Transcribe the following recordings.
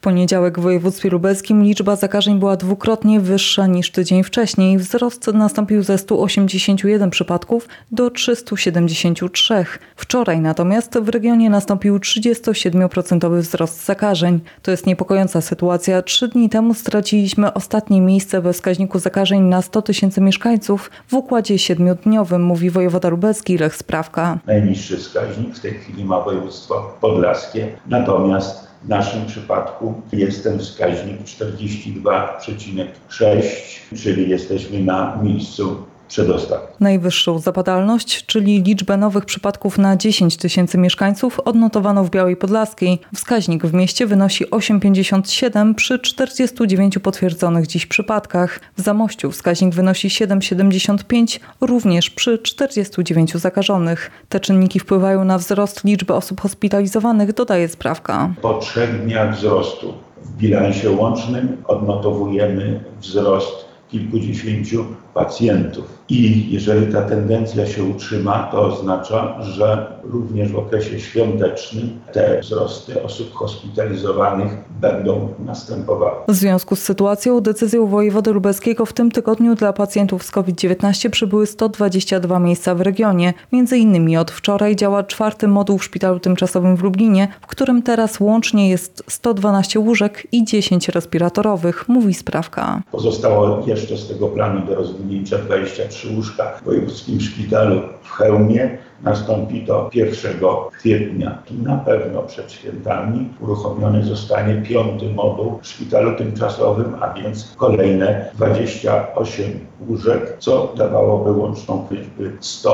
poniedziałek w województwie lubelskim liczba zakażeń była dwukrotnie wyższa niż tydzień wcześniej. Wzrost nastąpił ze 181 przypadków do 373. Wczoraj natomiast w regionie nastąpił 37% wzrost zakażeń. To jest niepokojąca sytuacja. 3 dni temu straciliśmy ostatnie miejsce we wskaźniku zakażeń na 100 tysięcy mieszkańców w układzie 7-dniowym, mówi wojewoda lubelski Lech Sprawka. Najniższy wskaźnik w tej chwili ma województwo podlaskie, natomiast w naszym przypadku jest ten wskaźnik 42,6, czyli jesteśmy na miejscu przedostatnim. Najwyższą zapadalność, czyli liczbę nowych przypadków na 10 tysięcy mieszkańców, odnotowano w Białej Podlaskiej. Wskaźnik w mieście wynosi 8,57 przy 49 potwierdzonych dziś przypadkach. W Zamościu wskaźnik wynosi 7,75 również przy 49 zakażonych. Te czynniki wpływają na wzrost liczby osób hospitalizowanych, dodaje Sprawka. Po 3 dniach wzrostu w bilansie łącznym odnotowujemy wzrost kilkudziesięciu pacjentów. I jeżeli ta tendencja się utrzyma, to oznacza, że również w okresie świątecznym te wzrosty osób hospitalizowanych będą następowały. W związku z sytuacją, decyzją wojewody lubelskiego w tym tygodniu dla pacjentów z COVID-19 przybyły 122 miejsca w regionie. Między innymi od wczoraj działa 4. moduł w szpitalu tymczasowym w Lublinie, w którym teraz łącznie jest 112 łóżek i 10 respiratorowych, mówi Sprawka. Pozostało jeszcze z tego planu do rozwinięcia 23 łóżka w wojewódzkim szpitalu w Chełmie. Nastąpi to 1 kwietnia. I na pewno przed świętami uruchomiony zostanie 5. moduł w szpitalu tymczasowym, a więc kolejne 28 łóżek, co dawałoby łączną liczbę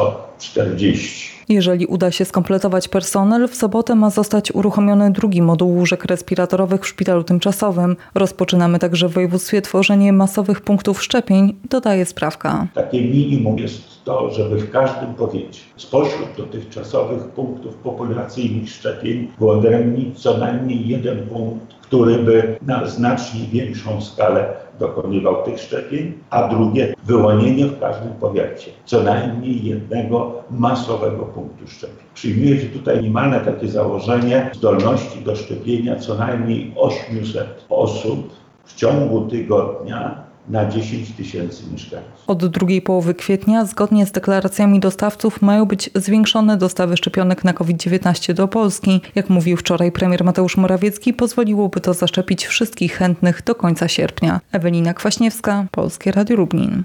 140. Jeżeli uda się skompletować personel, w sobotę ma zostać uruchomiony 2. moduł łóżek respiratorowych w szpitalu tymczasowym. Rozpoczynamy także w województwie tworzenie masowych punktów szczepień, dodaje Sprawka. Takie minimum jest to, żeby w każdym powiecie spośród dotychczasowych punktów populacyjnych szczepień wyodrębnić co najmniej jeden punkt, który by na znacznie większą skalę dokonywał tych szczepień, a drugie wyłonienie w każdym powiecie co najmniej jednego masowego punktu szczepień. Przyjmuje się tutaj minimalne takie założenie zdolności do szczepienia co najmniej 800 osób w ciągu tygodnia na 10 tysięcy mieszkańców. Od drugiej połowy kwietnia, zgodnie z deklaracjami dostawców, mają być zwiększone dostawy szczepionek na COVID-19 do Polski. Jak mówił wczoraj premier Mateusz Morawiecki, pozwoliłoby to zaszczepić wszystkich chętnych do końca sierpnia. Ewelina Kwaśniewska, Polskie Radio Lublin.